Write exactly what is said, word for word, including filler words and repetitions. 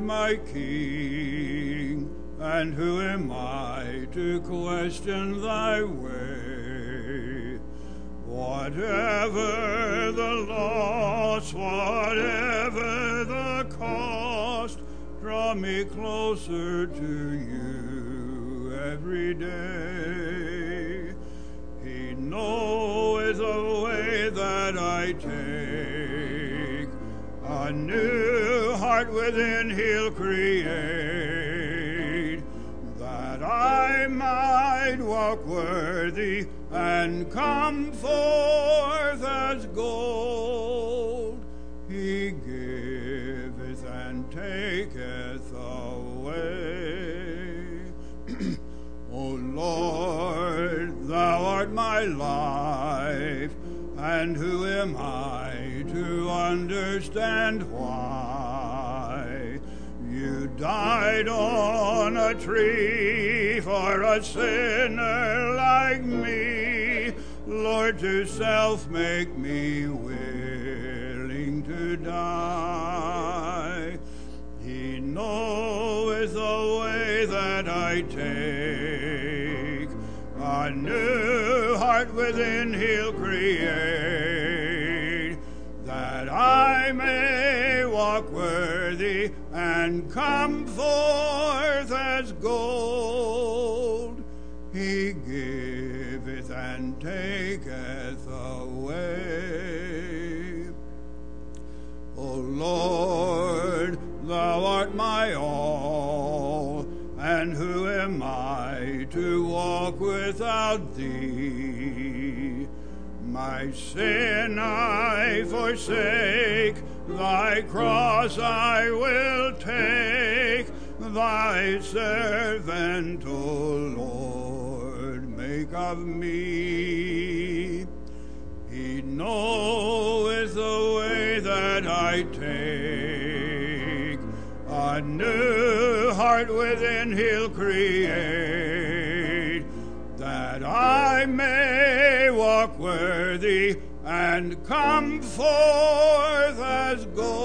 my King, and who am I to question thy way? Whatever the loss, whatever the cost, draw me closer to you every day. He knoweth the way that I take, a new heart within he'll create, that I might walk worthy and come forth as gold. He giveth and taketh away. O Lord, thou art my life, and who am I to understand why you died on a tree for a sinner like me? Lord, to self make me willing to die. He knoweth the way that I take, a new heart within he'll create, that I may walk worthy and come forth as gold. He giveth and taketh away. O Lord, thou art my all, and who am I to walk without thee? My sin I forsake, thy cross I will take, thy servant, O Lord, make of me. He knoweth the way that I take, a new heart within he'll create, that I may walk worthy and come forth as gold.